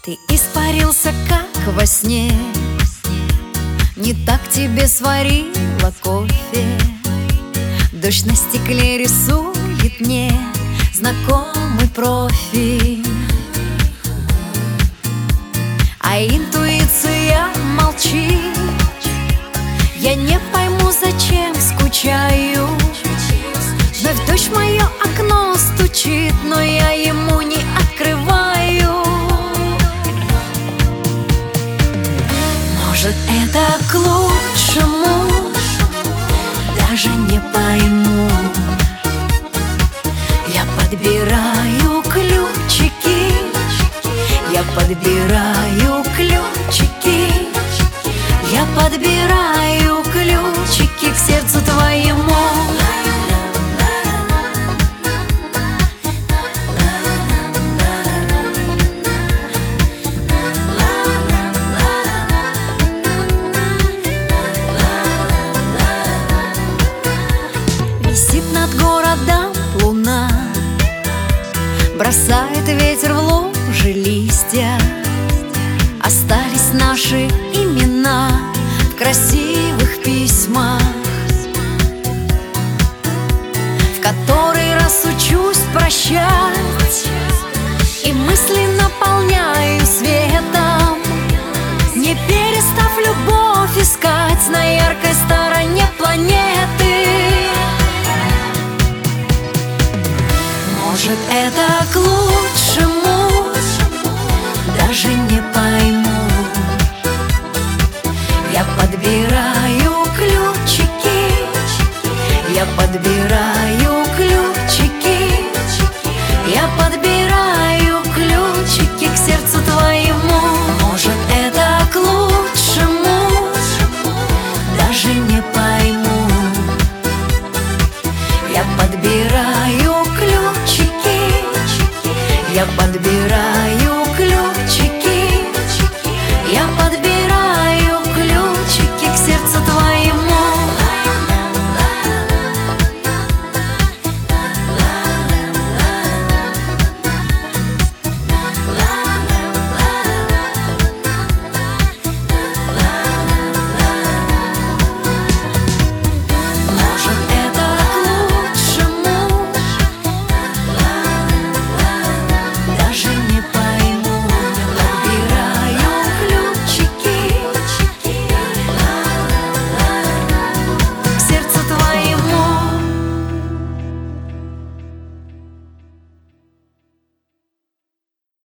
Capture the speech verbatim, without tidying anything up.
Ты испарился, как во сне, не так тебе сварила кофе. Дождь на стекле рисует мне знакомый профиль, а интуиция молчит. Я не пойму, зачем скучаю. Вновь дождь в мое окно стучит, но я ему не открываю. Может, это к лучшему, даже не пойму. Я подбираю ключики, я подбираю ключики, я подбираю ключики к сердцу твоему. Висит над городом луна, бросает ветер в лужи листья. Остались наши имена в красивых письмах, в который раз учусь прощать и мысли наполняю светом, не перестав любовь искать на яркой стороне планеты. Может, это к лучшему, даже не пойму. Я подбираю ключики, я подбираю ключики, я подбираю ключики к сердцу твоему. Может, это к лучшему, даже не пойму. Я подбираю ключики, я подбираю